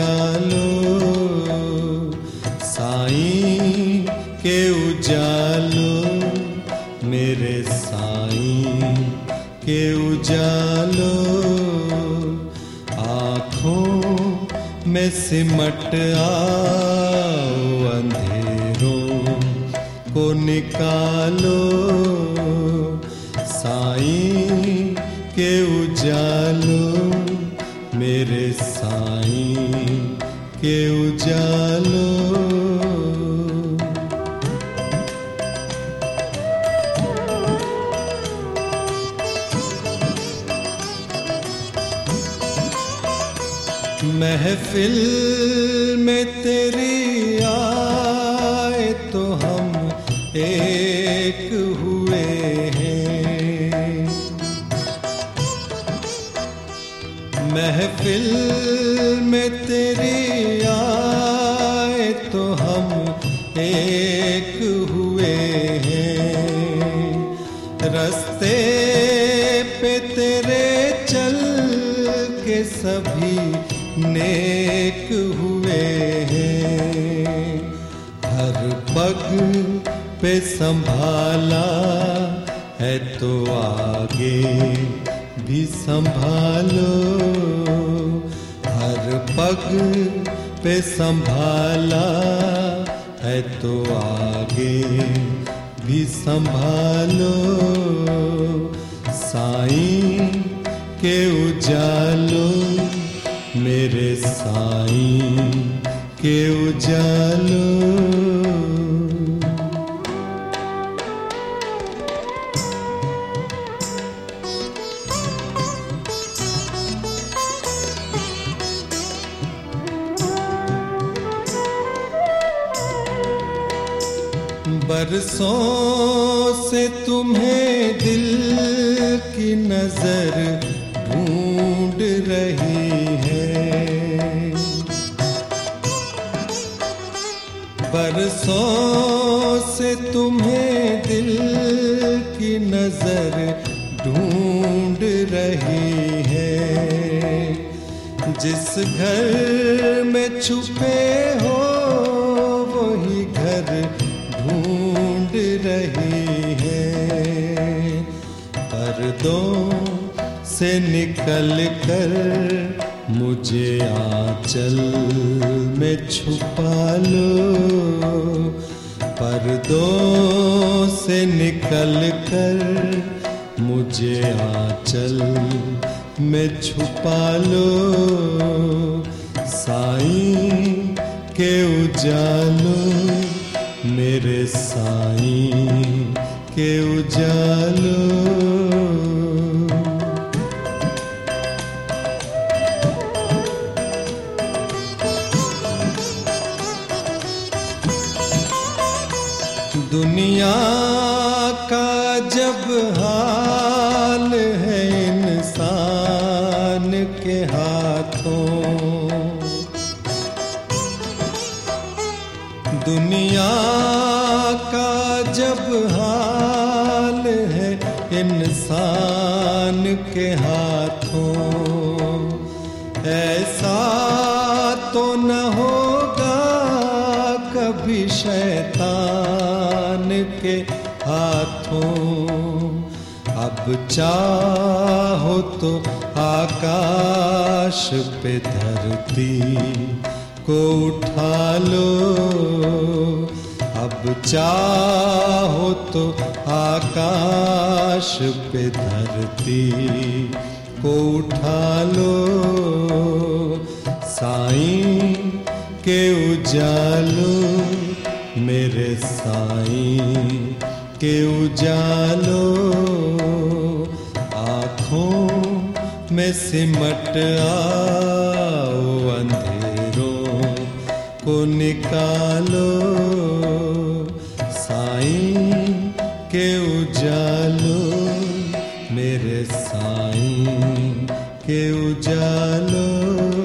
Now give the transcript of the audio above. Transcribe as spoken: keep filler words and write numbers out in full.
उजालो, साईं के उजालो, मेरे साईं के उजालो, आँखों में सिमट आओ, अंधेरों को निकालो, साईं के उजालो, मेरे साईं के उजालो। महफिल में तेरी आए तो हम एक हुए हैं, महफिल में तेरी आए तो हम एक हुए हैं, रस्ते पे तेरे चल के सभी नेक हुए हैं, हर पग पे संभाला है तो आगे भी संभालो, हर पग पे संभाला है तो आगे भी संभालो, साईं के उजालो, मेरे साईं के उजालो। बरसों से तुम्हें दिल की नजर ढूंढ रही है, बरसों से तुम्हें दिल की नजर ढूंढ रही है, जिस घर में छुपे हो वही घर ढूंढ रही है, पर्दों से निकल कर मुझे आंचल में छुपा लो, पर्दों से निकल कर मुझे आंचल में छुपा लो, साईं के उजालो, मेरे साईं के उजालो। दुनिया का जब हाल है इंसान के हाथों, दुनिया का जब हाल है इंसान के हाथों, ऐसा तो न होगा कभी शैतान के हाथों, अब चाहो तो आकाश पे धरती को उठा लो, अब चाहो तो आकाश पे धरती को उठा लो, साईं के उजालो, मेरे साईं के उजालो, आँखों में सिमट आओ, अंधेरों को निकालो, साईं के उजालो, मेरे साईं के उजालो।